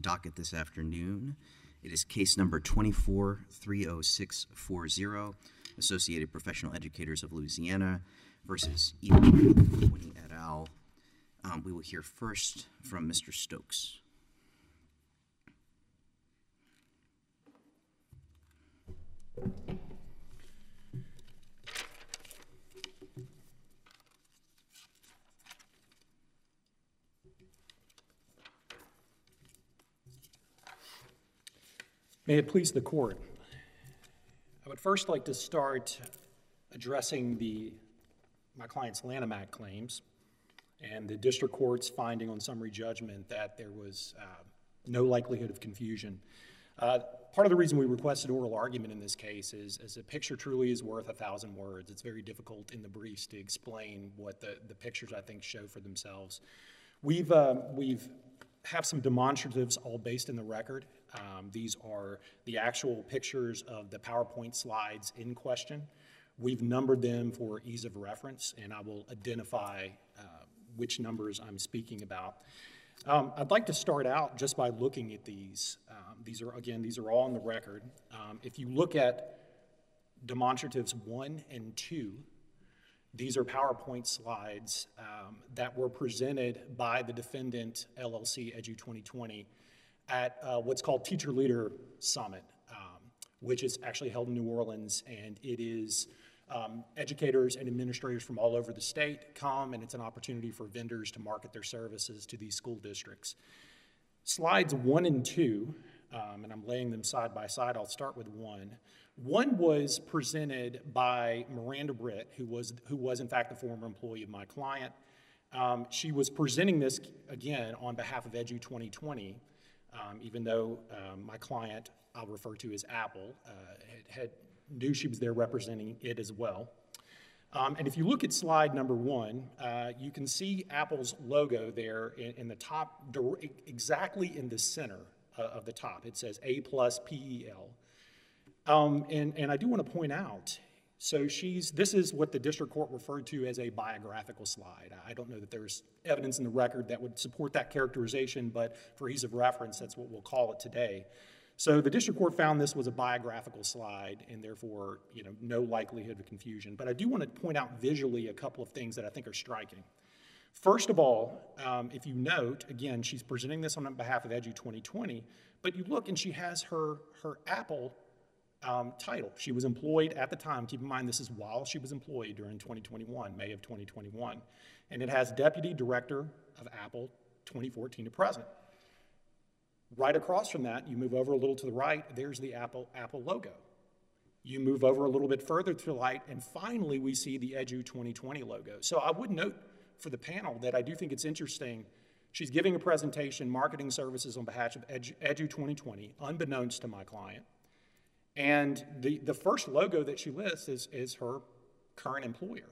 docket this afternoon. It is case number 24-30640, Associated Professional Educators of Louisiana versus Ewing et al. We will hear first from Mr. Stokes. May it please the court. I would first like to start addressing my client's Lanham Act claims and the district court's finding on summary judgment that there was no likelihood of confusion. Part of the reason we requested oral argument in this case is a picture truly is worth 1,000 words. It's very difficult in the briefs to explain what the pictures I think show for themselves. We've have some demonstratives all based in the record. These are the actual pictures of the PowerPoint slides in question. We've numbered them for ease of reference, and I will identify which numbers I'm speaking about. I'd like to start out just by looking at these. These are all on the record. If you look at demonstratives 1 and 2, these are PowerPoint slides that were presented by the defendant, LLC Edu 2020, at what's called Teacher Leader Summit, which is actually held in New Orleans, and it is educators and administrators from all over the state come, and it's an opportunity for vendors to market their services to these school districts. Slides 1 and 2, and I'm laying them side by side. I'll start with 1. 1 was presented by Miranda Britt, who was in fact a former employee of my client. She was presenting this, again, on behalf of Edu 2020, even though my client, I'll refer to as Apple, knew she was there representing it as well. And if you look at slide number 1, you can see Apple's logo there in the top, exactly in the center of the top. It says A+PEL. And I do want to point out, so this is what the district court referred to as a biographical slide. I don't know that there's evidence in the record that would support that characterization, but for ease of reference, that's what we'll call it today. So the district court found this was a biographical slide, and therefore, no likelihood of confusion. But I do want to point out visually a couple of things that I think are striking. First of all, if you note, again, she's presenting this on behalf of Edu 2020, but you look and she has her Apple title. She was employed at the time. Keep in mind, this is while she was employed during 2021, May of 2021. And it has Deputy Director of Apple 2014 to present. Right across from that, you move over a little to the right, there's the Apple logo. You move over a little bit further to the right, and finally we see the Edu 2020 logo. So I would note for the panel that I do think it's interesting. She's giving a presentation, marketing services on behalf of Edu 2020, unbeknownst to my client. And the first logo that she lists is her current employer.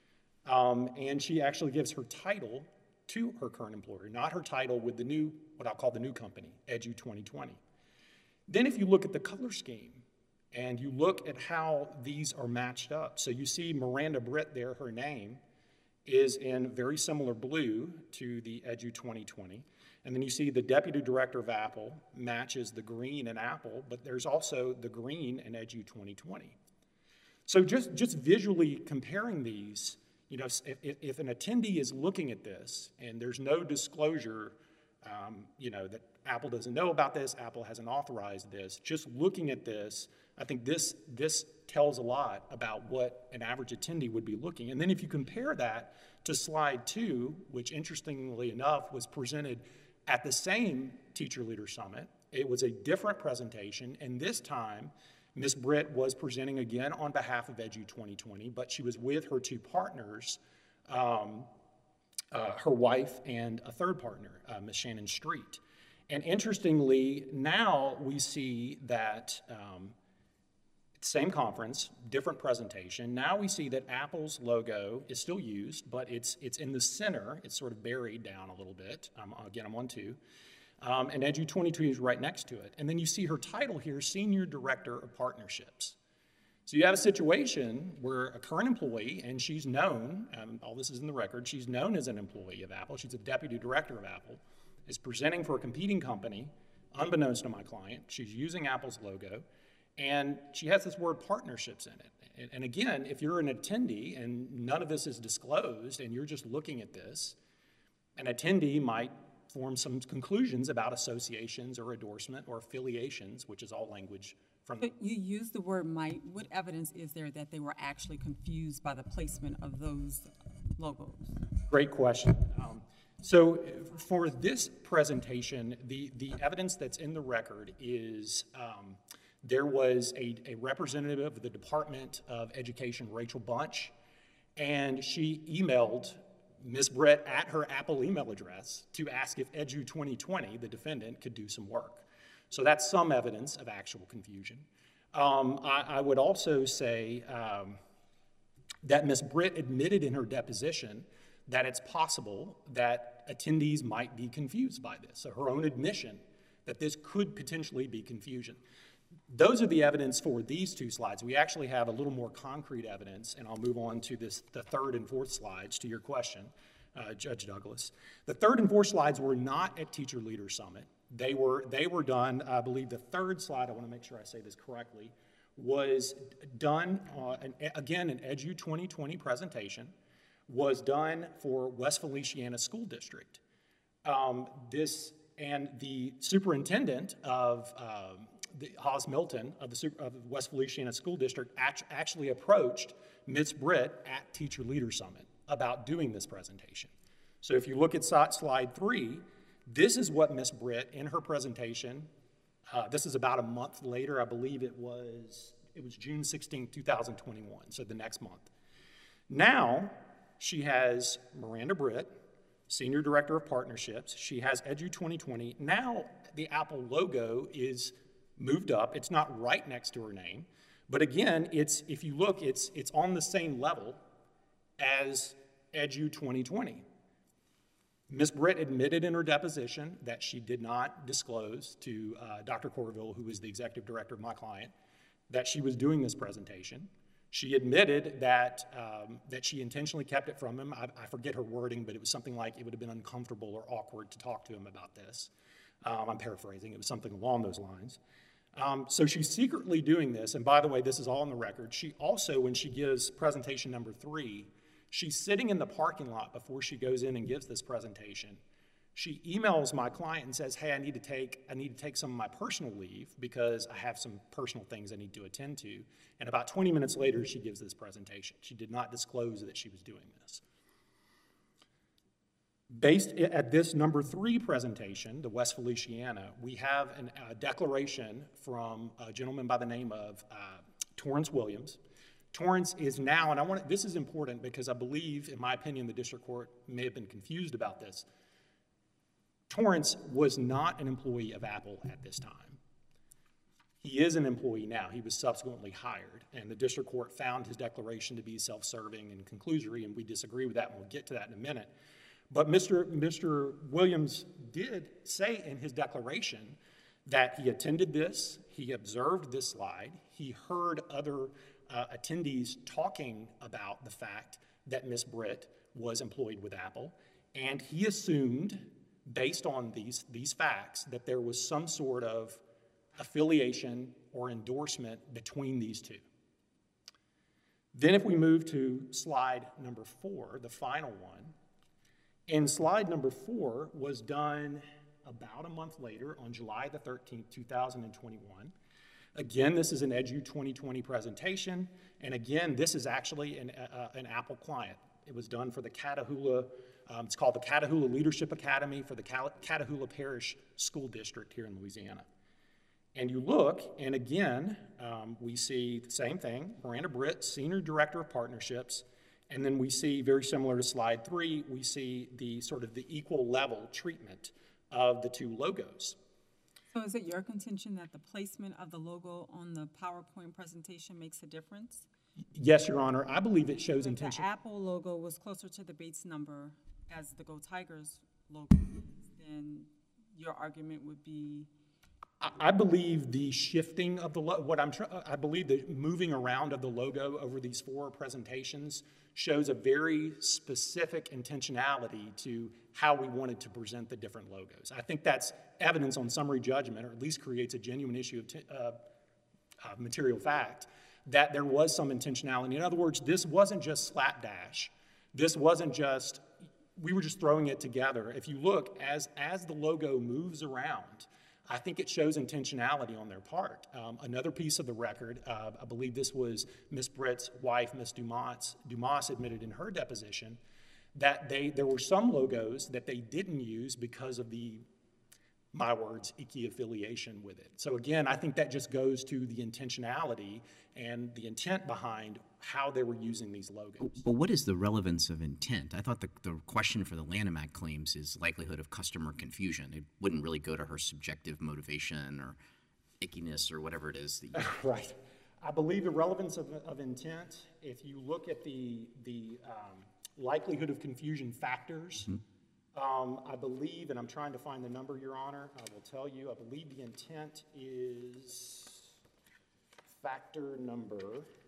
And she actually gives her title to her current employer, not her title with the new, what I'll call the new company, Edu 2020. Then if you look at the color scheme and you look at how these are matched up, so you see Miranda Britt there, her name is in very similar blue to the Edu 2020. And then you see the Deputy Director of Apple matches the green in Apple, but there's also the green in Edu 2020. So just visually comparing these, if an attendee is looking at this and there's no disclosure, that Apple doesn't know about this, Apple hasn't authorized this, just looking at this, I think this tells a lot about what an average attendee would be looking. And then if you compare that to slide 2, which interestingly enough was presented at the same Teacher Leader Summit, it was a different presentation, and this time Ms. Britt was presenting again on behalf of Edu 2020, but she was with her 2 partners, her wife and a third partner, Ms. Shannon Street. And interestingly, now we see that same conference, different presentation. Now we see that Apple's logo is still used, but it's in the center. It's sort of buried down a little bit. Again, I'm on 2. And Edu 2020 is right next to it. And then you see her title here, Senior Director of Partnerships. So you have a situation where a current employee, and she's known, all this is in the record, she's known as an employee of Apple, she's a Deputy Director of Apple, is presenting for a competing company unbeknownst to my client, she's using Apple's logo, and she has this word partnerships in it. And again, if you're an attendee and none of this is disclosed and you're just looking at this, an attendee might form some conclusions about associations or endorsement or affiliations, which is all language from. But you use the word might. What evidence is there that they were actually confused by the placement of those logos? Great question. So for this presentation, the evidence that's in the record is there was a representative of the Department of Education, Rachel Bunch, and she emailed Ms. Britt at her Apple email address to ask if Edu 2020, the defendant, could do some work. So that's some evidence of actual confusion. I would also say that Ms. Britt admitted in her deposition that it's possible that attendees might be confused by this. So her own admission that this could potentially be confusion. Those are the evidence for these two slides. We actually have a little more concrete evidence, and I'll move on to the third and fourth slides to your question, Judge Douglas. The third and fourth slides were not at Teacher Leader Summit. They were done, I believe the third slide, I want to make sure I say this correctly, was done, again, an Edu 2020 presentation, was done for West Feliciana School District. And the superintendent of Haas Milton of the West Feliciana School District actually approached Ms. Britt at Teacher Leader Summit about doing this presentation. So if you look at slide 3, this is what Ms. Britt in her presentation, this is about a month later, I believe it was June 16, 2021, so the next month. Now she has Miranda Britt, Senior Director of Partnerships. She has Edu 2020. Now the Apple logo is moved up. It's not right next to her name. But again, if you look, it's on the same level as Edu 2020. Ms. Britt admitted in her deposition that she did not disclose to Dr. Corville, who is the executive director of my client, that she was doing this presentation. She admitted that she intentionally kept it from him. I forget her wording, but it was something like it would have been uncomfortable or awkward to talk to him about this. I'm paraphrasing. It was something along those lines. So she's secretly doing this, and by the way, this is all on the record. She also, when she gives presentation number 3, she's sitting in the parking lot before she goes in and gives this presentation. She emails my client and says, hey, I need to take some of my personal leave because I have some personal things I need to attend to. And about 20 minutes later, she gives this presentation. She did not disclose that she was doing this. Based at this number 3 presentation, the West Feliciana, we have a declaration from a gentleman by the name of Torrance Williams. Torrance is now, and this is important because I believe, in my opinion, the district court may have been confused about this. Torrance was not an employee of Apple at this time. He is an employee now. He was subsequently hired, and the district court found his declaration to be self-serving and conclusory, and we disagree with that, and we'll get to that in a minute. But Mr. Williams did say in his declaration that he attended this, he observed this slide, he heard other attendees talking about the fact that Ms. Britt was employed with Apple, and he assumed, based on these facts, that there was some sort of affiliation or endorsement between these two. Then if we move to slide number 4, the final one, and slide number 4 was done about a month later on July the 13th, 2021. Again, this is an Edu 2020 presentation, and again, this is actually an Apple client. It was done for the Catahoula, it's called the Catahoula Leadership Academy for the Catahoula Parish School District here in Louisiana. And you look, and again, we see the same thing, Miranda Britt, Senior Director of Partnerships, and then we see, very similar to slide 3, we see the sort of the equal level treatment of the two logos. So is it your contention that the placement of the logo on the PowerPoint presentation makes a difference? Yes, Your Honor. I believe it shows If intention. the Apple logo was closer to the Bates number as the Go Tigers logo, then your argument would be? I believe the shifting of the I believe the moving around of the logo over these 4 presentations shows a very specific intentionality to how we wanted to present the different logos. I think that's evidence on summary judgment, or at least creates a genuine issue of material fact, that there was some intentionality. In other words, this wasn't just slapdash. This wasn't just, we were just throwing it together. If you look, as the logo moves around, I think it shows intentionality on their part. Another piece of the record, I believe this was Ms. Britt's wife, Ms. Dumas admitted in her deposition, that there were some logos that they didn't use because of the, my words, icky affiliation with it. So again, I think that just goes to the intentionality and the intent behind how they were using these logos. But what is the relevance of intent? I thought the question for the Lanham Act claims is likelihood of customer confusion. It wouldn't really go to her subjective motivation or ickiness or whatever it is. That you... Right. I believe the relevance of intent, if you look at the likelihood of confusion factors, I believe, and I'm trying to find the number, Your Honor, I will tell you, I believe the intent is factor number.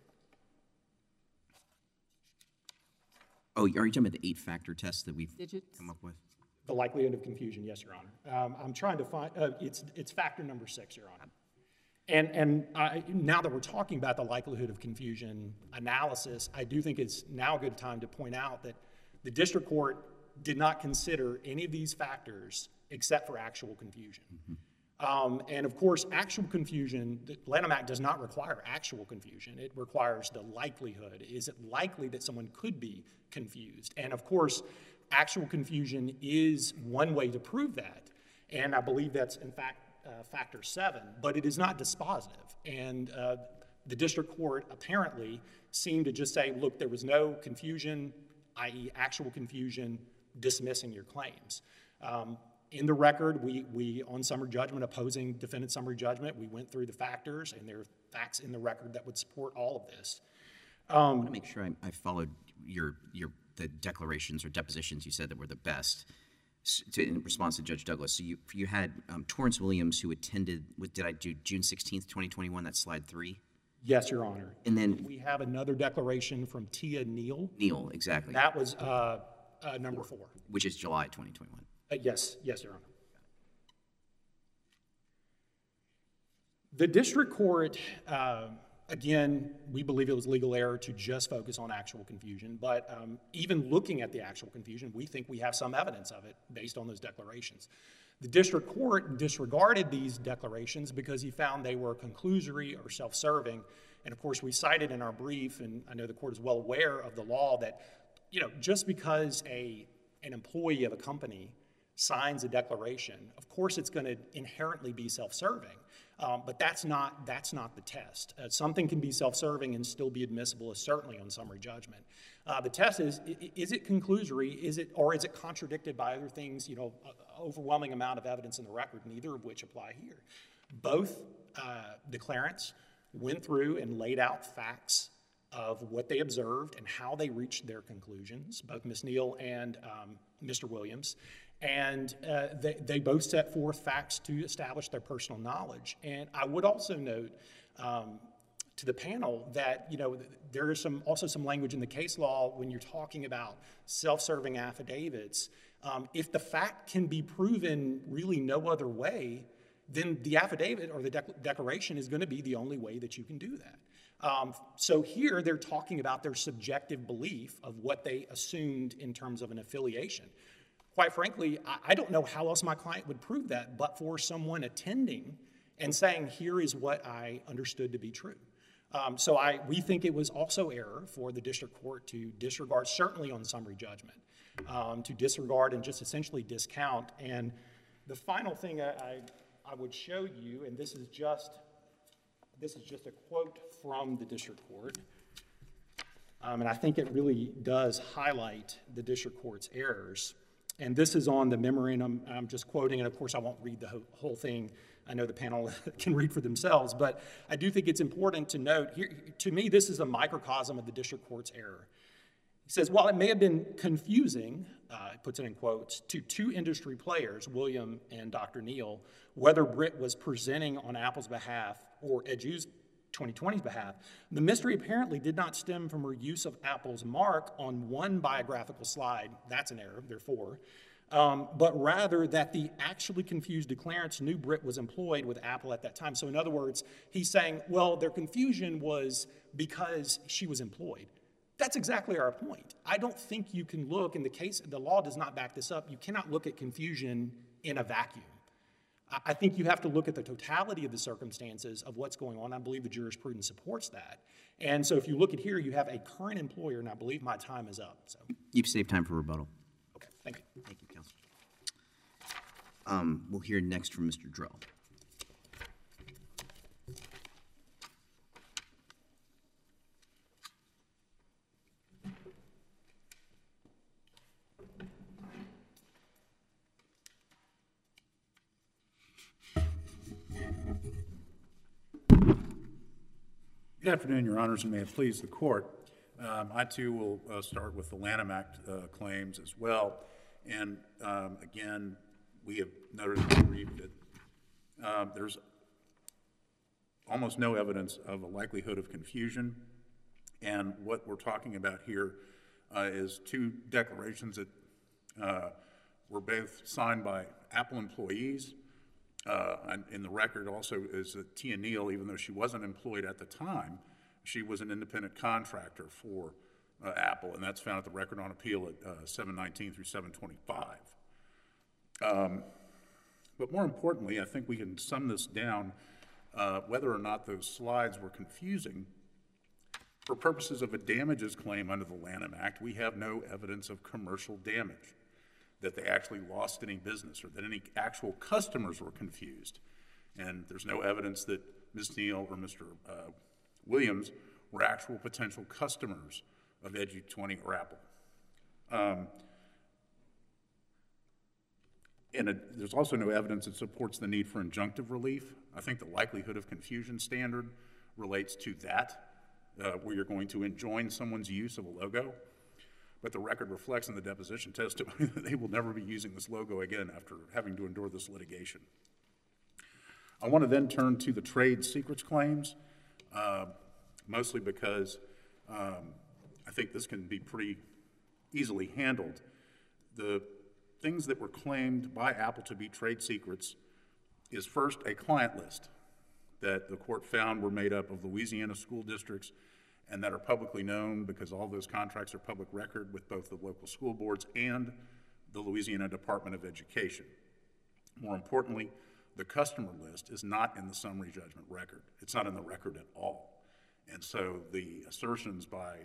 Oh, are you talking about the 8-factor test that we've come up with? The likelihood of confusion, yes, Your Honor. I'm trying to find, it's factor number 6, Your Honor. And now that we're talking about the likelihood of confusion analysis, I do think it's now a good time to point out that the district court did not consider any of these factors except for actual confusion. And of course, actual confusion, the Lanham Act does not require actual confusion. It requires the likelihood. Is it likely that someone could be confused? And of course, actual confusion is one way to prove that. And I believe that's, in fact, factor 7, but it is not dispositive. And the district court apparently seemed to just say, look, there was no confusion, i.e. actual confusion, dismissing your claims. In the record, we on summary judgment, opposing defendant summary judgment, we went through the factors, and there are facts in the record that would support all of this. I want to make sure I followed the declarations or depositions you said that were the best. In response to Judge Douglas, so you had Torrance Williams, who attended, did I do June 16th, 2021, that's slide 3? Yes, Your Honor. And then we have another declaration from Tia Neal. Neal, exactly. That was number 4. Which is July 2021. Yes, Your Honor. The district court, again, we believe it was legal error to just focus on actual confusion, but even looking at the actual confusion, we think we have some evidence of it based on those declarations. The district court disregarded these declarations because he found they were conclusory or self-serving, and of course we cited in our brief, and I know the court is well aware of the law, that just because an employee of a company signs a declaration, of course it's going to inherently be self-serving. But that's not the test. Something can be self-serving and still be admissible, certainly on summary judgment. The test is it conclusory, or is it contradicted by other things, overwhelming amount of evidence in the record, neither of which apply here. Both declarants went through and laid out facts of what they observed and how they reached their conclusions, both Ms. Neal and Mr. Williams. And they both set forth facts to establish their personal knowledge. And I would also note to the panel that there is also some language in the case law when you're talking about self-serving affidavits. If the fact can be proven really no other way, then the affidavit or the declaration is going to be the only way that you can do that. So here they're talking about their subjective belief of what they assumed in terms of an affiliation. Quite frankly, I don't know how else my client would prove that but for someone attending and saying, here is what I understood to be true. So we think it was also error for the district court to disregard, certainly on summary judgment, to disregard and just essentially discount. And the final thing I would show you, and this is just a quote from the district court, and I think it really does highlight the district court's errors. And this is on the memorandum. I'm just quoting, and of course I won't read the whole thing. I know the panel can read for themselves, but I do think it's important to note, here, to me, this is a microcosm of the district court's error. He says, while it may have been confusing, he puts it in quotes, to two industry players, William and Dr. Neal, whether Britt was presenting on Apple's behalf or Edu's 2020's behalf, the mystery apparently did not stem from her use of Apple's mark on one biographical slide, that's an error, therefore, but rather that the actually confused declarants knew Britt was employed with Apple at that time. So in other words, he's saying, well, their confusion was because she was employed. That's exactly our point. I don't think you can look, in the case, the law does not back this up, you cannot look at confusion in a vacuum. I think you have to look at the totality of the circumstances of what's going on. I believe the jurisprudence supports that. And so if you look at here, you have a current employer, and I believe my time is up. So. You've saved time for rebuttal. Okay, thank you. Thank you, Counsel. We'll hear next from Mr. Drell. Good afternoon, Your Honors, and may it please the Court. I too will start with the Lanham Act claims as well. And again, we have noted in the brief that there's almost no evidence of a likelihood of confusion. And what we're talking about here is two declarations that were both signed by Apple employees. And in the record also is that Tia Neal, even though she wasn't employed at the time, she was an independent contractor for Apple, and that's found at the Record on Appeal at 719 through 725. But more importantly, I think we can sum this down, whether or not those slides were confusing. For purposes of a damages claim under the Lanham Act, we have no evidence of commercial damage, that they actually lost any business or that any actual customers were confused. And there's no evidence that Ms. Neal or Mr. Williams were actual potential customers of Edu20 or Apple. There's also no evidence that supports the need for injunctive relief. I think the likelihood of confusion standard relates to that, where you're going to enjoin someone's use of a logo. But the record reflects in the deposition testimony that they will never be using this logo again after having to endure this litigation. I want to then turn to the trade secrets claims, mostly because I think this can be pretty easily handled. The things that were claimed by Apple to be trade secrets is first a client list that the court found were made up of Louisiana school districts and that are publicly known because all those contracts are public record with both the local school boards and the Louisiana Department of Education. More importantly, the customer list is not in the summary judgment record. It's not in the record at all. And so the assertions by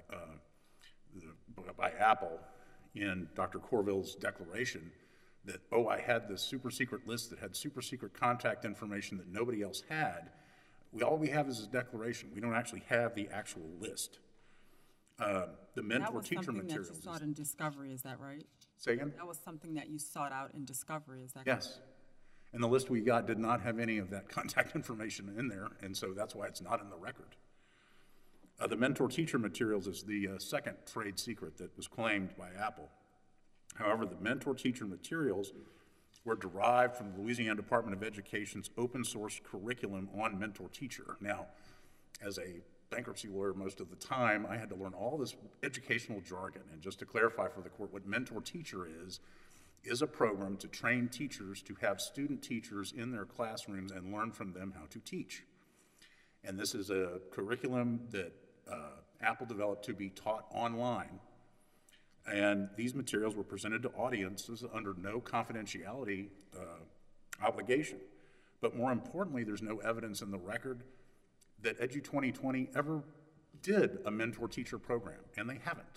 Apple in Dr. Corville's declaration that, oh, I had this super secret list that had super secret contact information that nobody else had, all we have is his declaration. We don't actually have the actual list. The mentor teacher materials. That was something that you sought in discovery, is that right? Say again? That was something that you sought out in discovery, is that Yes. correct? And the list we got did not have any of that contact information in there, and so that's why it's not in the record. The mentor teacher materials is the second trade secret that was claimed by Apple. However, the mentor teacher materials were derived from the Louisiana Department of Education's open source curriculum on mentor teacher. Now, as a bankruptcy lawyer most of the time, I had to learn all this educational jargon. And just to clarify for the court, what mentor teacher is a program to train teachers to have student teachers in their classrooms and learn from them how to teach. And this is a curriculum that Apple developed to be taught online. And these materials were presented to audiences under no confidentiality obligation. But more importantly, there's no evidence in the record that Edu 2020 ever did a mentor teacher program, and they haven't.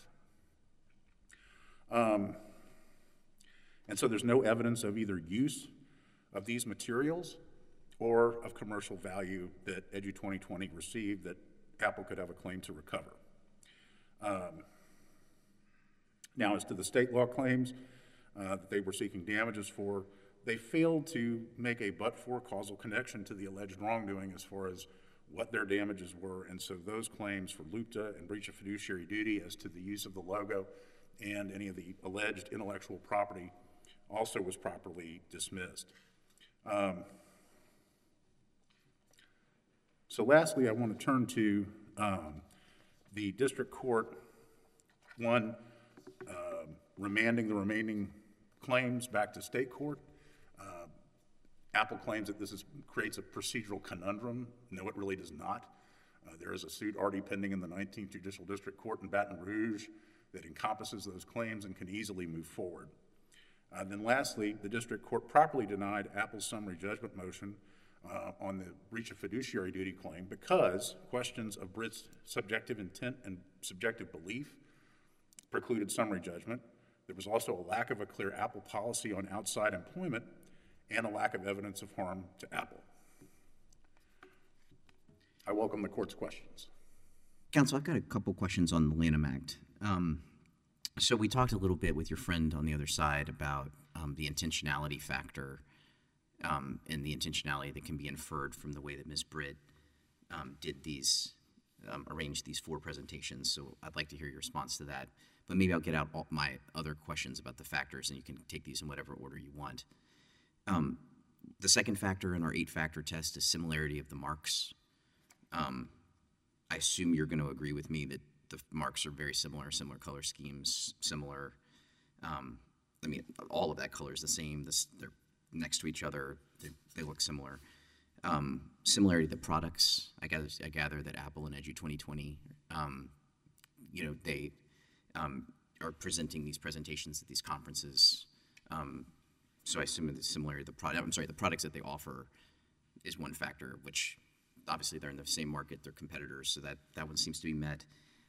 And so there's no evidence of either use of these materials or of commercial value that Edu 2020 received that Apple could have a claim to recover. Now, as to the state law claims that they were seeking damages for, they failed to make a but-for causal connection to the alleged wrongdoing as far as what their damages were, and so those claims for LUPTA and breach of fiduciary duty as to the use of the logo and any of the alleged intellectual property also was properly dismissed. So lastly, I want to turn to the district court, remanding the remaining claims back to state court. Apple claims that creates a procedural conundrum. No, it really does not. There is a suit already pending in the 19th Judicial District Court in Baton Rouge that encompasses those claims and can easily move forward. Then lastly, the district court properly denied Apple's summary judgment motion on the breach of fiduciary duty claim because questions of Britt's subjective intent and subjective belief precluded summary judgment. There was also a lack of a clear Apple policy on outside employment and a lack of evidence of harm to Apple. I welcome the court's questions. Counsel, I've got a couple questions on the Lanham Act. So we talked a little bit with your friend on the other side about the intentionality factor and the intentionality that can be inferred from the way that Ms. Britt did these, arranged these 4 presentations. So I'd like to hear your response to that. But maybe I'll get out all my other questions about the factors, and you can take these in whatever order you want. The second factor in our 8-factor test is similarity of the marks. I assume you're going to agree with me that the marks are very similar color schemes, similar. I mean, all of that color is the same. They're next to each other. They look similar. Similarity to the products. I gather that Apple and Edu 2020, they are presenting these presentations at these conferences. So I assume it's similar to the product. I'm sorry, the products that they offer is one factor, which obviously they're in the same market, they're competitors, so that one seems to be met.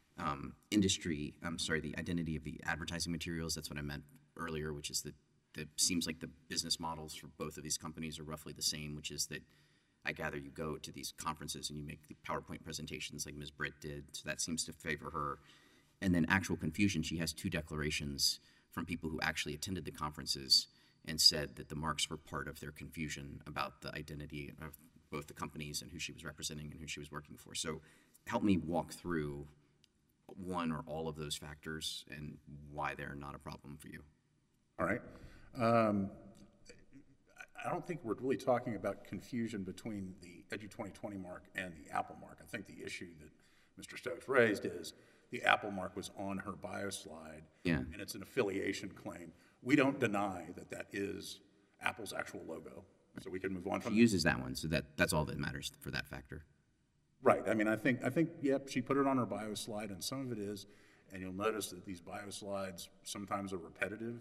The identity of the advertising materials, that's what I meant earlier, which is that it seems like the business models for both of these companies are roughly the same, which is that I gather you go to these conferences and you make the PowerPoint presentations like Ms. Britt did, so that seems to favor her. And then actual confusion, she has 2 declarations from people who actually attended the conferences and said that the marks were part of their confusion about the identity of both the companies and who she was representing and who she was working for. So help me walk through one or all of those factors and why they're not a problem for you. All right. I don't think we're really talking about confusion between the Edu 2020 mark and the Apple mark. I think the issue that Mr. Stokes raised is the Apple mark was on her bio slide, and it's an affiliation claim. We don't deny that that is Apple's actual logo, so we can move on from She uses that one, so that's all that matters for that factor. Right. I mean, I think, yep, she put it on her bio slide, and some of it is, and you'll notice that these bio slides sometimes are repetitive.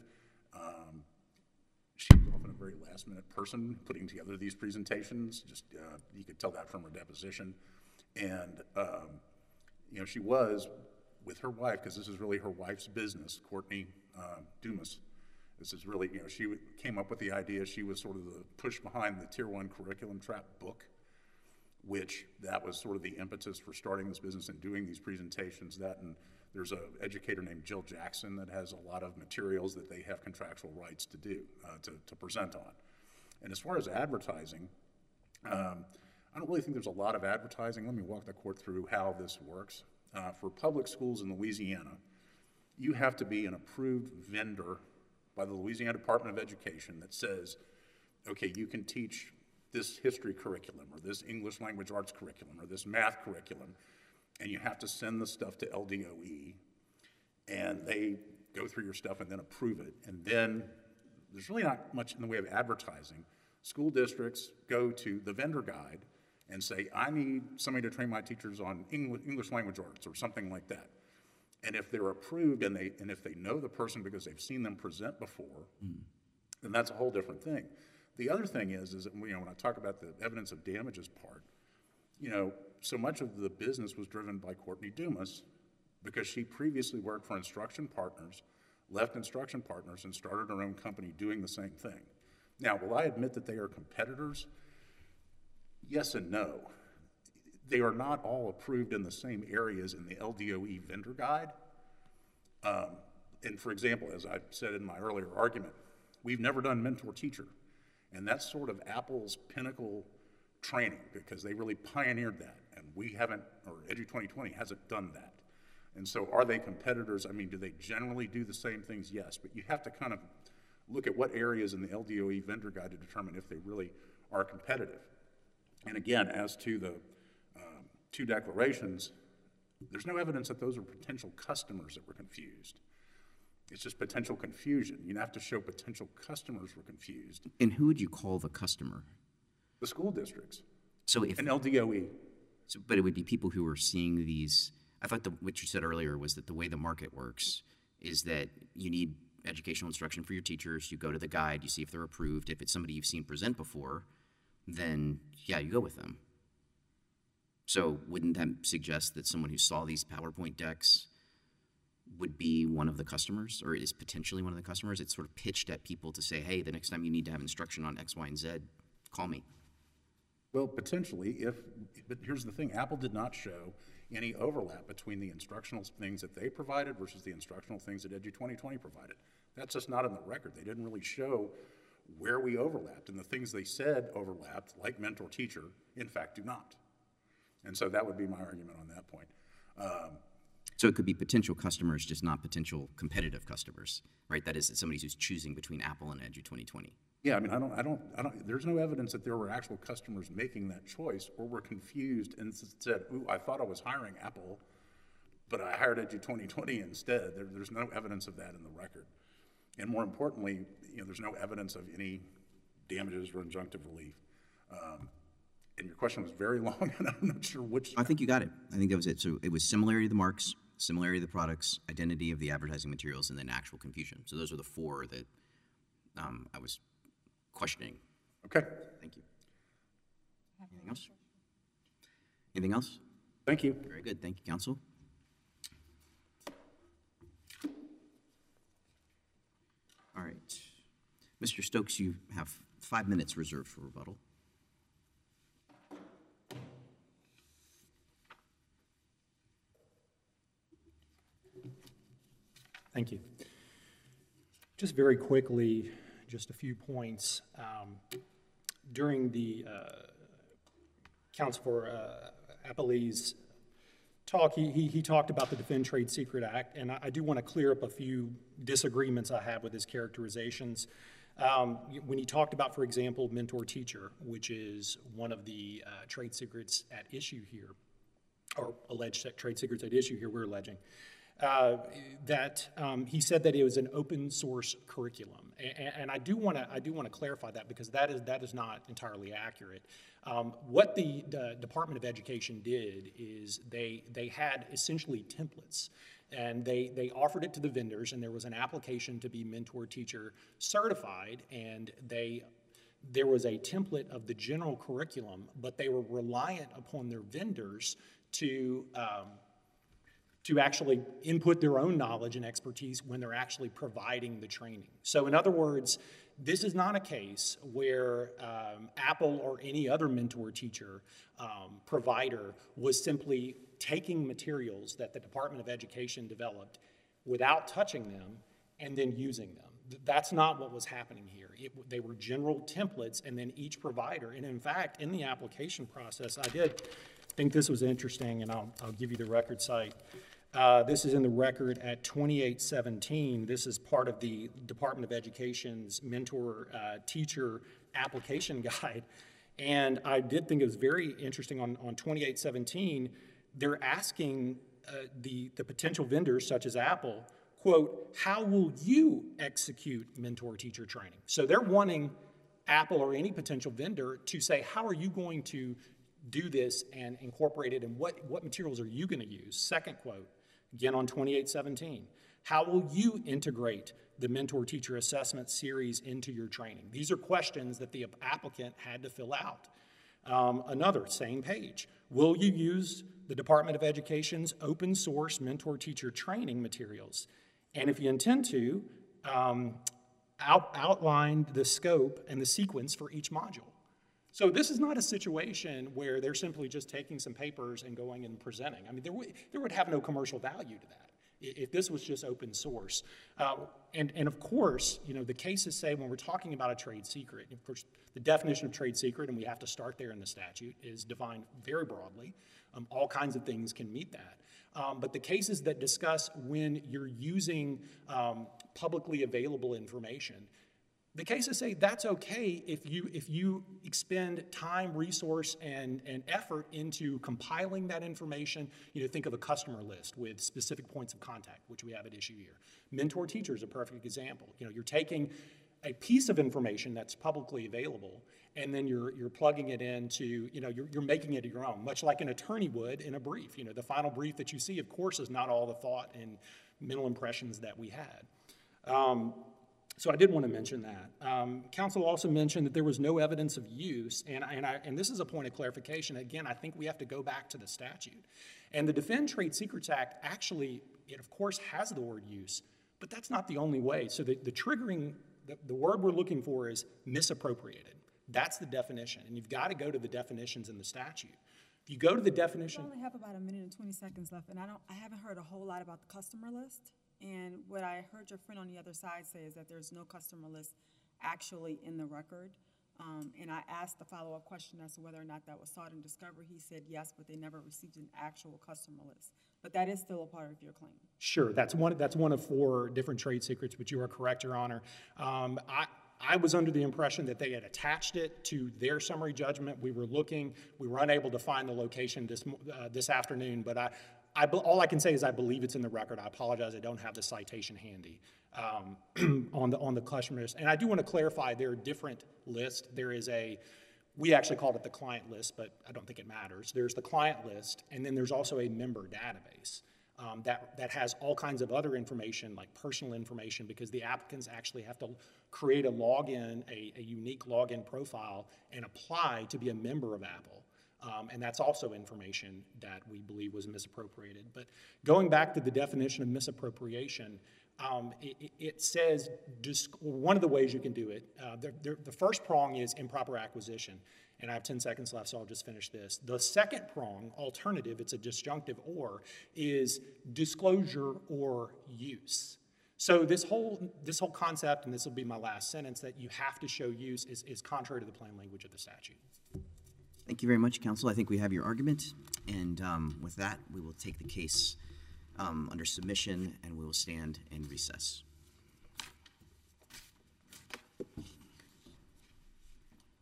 She's often a very last-minute person putting together these presentations. Just you could tell that from her deposition, and she was with her wife, because this is really her wife's business, Courtney Dumas. This is really, she came up with the idea. She was sort of the push behind the Tier 1 curriculum trap book, which that was sort of the impetus for starting this business and doing these presentations. That, and there's an educator named Jill Jackson that has a lot of materials that they have contractual rights to do, to present on. And as far as advertising, I don't really think there's a lot of advertising. Let me walk the court through how this works. For public schools in Louisiana, you have to be an approved vendor by the Louisiana Department of Education that says, okay, you can teach this history curriculum or this English language arts curriculum or this math curriculum, and you have to send the stuff to LDOE, and they go through your stuff and then approve it. And then there's really not much in the way of advertising. School districts go to the vendor guide and say, I need somebody to train my teachers on English language arts or something like that. And if they're approved and if they know the person because they've seen them present before, then that's a whole different thing. The other thing is that, when I talk about the evidence of damages part, so much of the business was driven by Courtney Dumas because she previously worked for Instruction Partners, left Instruction Partners, and started her own company doing the same thing. Now, will I admit that they are competitors? Yes and no. They are not all approved in the same areas in the LDOE vendor guide. And for example, as I said in my earlier argument, we've never done mentor teacher. And that's sort of Apple's pinnacle training because they really pioneered that. And we haven't, or Edu 2020 hasn't done that. And so are they competitors? I mean, do they generally do the same things? Yes, but you have to kind of look at what areas in the LDOE vendor guide to determine if they really are competitive. And again, as to the 2 declarations, there's no evidence that those are potential customers that were confused. It's just potential confusion. You have to show potential customers were confused. And who would you call the customer? The school districts, So if, and LDOE. so, but it would be people who are seeing these. I thought what you said earlier was that the way the market works is that you need educational instruction for your teachers. You go to the guide, you see if they're approved. If it's somebody you've seen present before, then yeah, you go with them. So wouldn't that suggest that someone who saw these PowerPoint decks would be one of the customers, or is potentially one of the customers? It's sort of pitched at people to say, hey, the next time you need to have instruction on X, Y, and Z, call me. Well, potentially, but here's the thing, Apple did not show any overlap between the instructional things that they provided versus the instructional things that Edu 2020 provided. That's just not in the record. They didn't really show where we overlapped, and the things they said overlapped, like mentor teacher, in fact do not. And so that would be my argument on that point. So it could be potential customers, just not potential competitive customers, right? That is, somebody who's choosing between Apple and Edu 2020. Yeah, I mean, I don't, there's no evidence that there were actual customers making that choice or were confused and said, ooh, I thought I was hiring Apple, but I hired Edu 2020 instead. There's no evidence of that in the record. And more importantly, there's no evidence of any damages or injunctive relief. And your question was very long, and I'm not sure which. I think you got it. I think that was it. So it was similarity of the marks, similarity of the products, identity of the advertising materials, and then actual confusion. So those are the four that I was questioning. Okay. Thank you. Anything else? Anything else? Thank you. Very good. Thank you, counsel. All right. Mr. Stokes, you have 5 minutes reserved for rebuttal. Thank you. Just very quickly, just a few points. During the counsel for Appellee's talk, he talked about the Defend Trade Secret Act, and I do want to clear up a few disagreements I have with his characterizations. When he talked about, for example, mentor teacher, which is one of the trade secrets at issue here, or alleged trade secrets at issue here, we're alleging, he said that it was an open source curriculum, and I do want to clarify that, because that is not entirely accurate. What the Department of Education did is they had essentially templates, and they offered it to the vendors, and there was an application to be mentor teacher certified, and there was a template of the general curriculum, but they were reliant upon their vendors to actually input their own knowledge and expertise when they're actually providing the training. So in other words, this is not a case where Apple or any other mentor teacher provider was simply taking materials that the Department of Education developed without touching them and then using them. That's not what was happening here. They were general templates, and then each provider, and in fact, in the application process, I did think this was interesting, and I'll give you the record site. This is in the record at 2817. This is part of the Department of Education's mentor teacher application guide. And I did think it was very interesting on 2817, they're asking the potential vendors such as Apple, quote, how will you execute mentor teacher training? So they're wanting Apple or any potential vendor to say, how are you going to do this and incorporate it, and what materials are you going to use? Second quote, again on 2817, how will you integrate the mentor teacher assessment series into your training? These are questions that the applicant had to fill out. Another, same page, will you use the Department of Education's open source mentor teacher training materials? And if you intend to, outline the scope and the sequence for each module. So this is not a situation where they're simply just taking some papers and going and presenting. I mean, there would have no commercial value to that if this was just open source. And of course, the cases say when we're talking about a trade secret, of course, the definition of trade secret, and we have to start there in the statute, is defined very broadly. All kinds of things can meet that. But the cases that discuss when you're using publicly available information, The cases say that's okay if you expend time, resource, and effort into compiling that information. Think of a customer list with specific points of contact, which we have at issue here. Mentor teacher is a perfect example. You're taking a piece of information that's publicly available, and then you're plugging it into, you're making it your own, much like an attorney would in a brief. The final brief that you see, of course, is not all the thought and mental impressions that we had. So I did want to mention that. Counsel also mentioned that there was no evidence of use, and this is a point of clarification. Again, I think we have to go back to the statute. And the Defend Trade Secrets Act actually, it of course has the word use, but that's not the only way. So the triggering, the word we're looking for is misappropriated. That's the definition, and you've got to go to the definitions in the statute. If you go to the definition. We only have about 1 minute and 20 seconds left, and I haven't heard a whole lot about the customer list. And what I heard your friend on the other side say is that there's no customer list actually in the record. And I asked the follow-up question as to whether or not that was sought in discovery. He said yes, but they never received an actual customer list. But that is still a part of your claim. Sure, that's one of 4 different trade secrets, but you are correct, Your Honor. I was under the impression that they had attached it to their summary judgment. We were unable to find the location this afternoon, but all I can say is I believe it's in the record. I apologize, I don't have the citation handy on the customer list. And I do want to clarify, there are different lists. We actually called it the client list, but I don't think it matters. There's the client list, and then there's also a member database that has all kinds of other information, like personal information, because the applicants actually have to create a login, a unique login profile, and apply to be a member of Apple. And that's also information that we believe was misappropriated. But going back to the definition of misappropriation, it says one of the ways you can do it, the first prong is improper acquisition. And I have 10 seconds left, so I'll just finish this. The second prong, alternative, it's a disjunctive or, is disclosure or use. So this whole concept, and this will be my last sentence, that you have to show use is contrary to the plain language of the statute. Thank you very much, counsel. I think we have your argument, and with that, we will take the case under submission, and we will stand in recess.